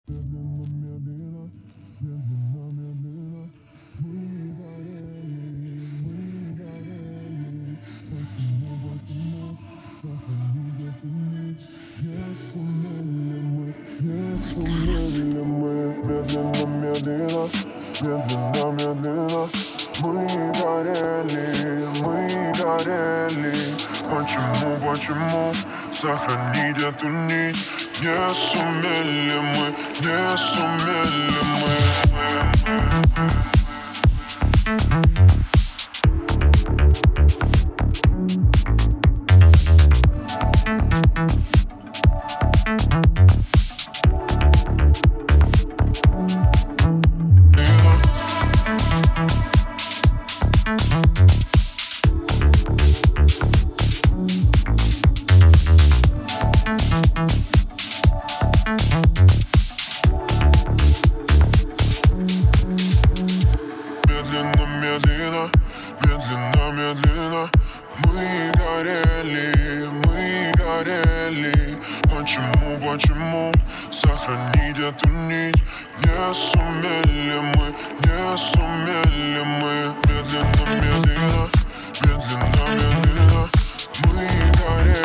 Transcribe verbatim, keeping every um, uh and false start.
Медленно, медленно, медленно, медленно мы горели, мы горели. Почему, почему сохранить эту нить? Не сумели мы, не сумели мы. Медленно, медленно, медленно, медленно мы горели, мы горели. Почему, почему сохранить эту нить? Не сумели мы, не сумели мы. Медленно, медленно, медленно, медленно мы горели, мы горели. Почему, почему сохранить эту нить? Не сумели мы, не сумели мы. Медленно, медленно, медленно, медленно мы горели.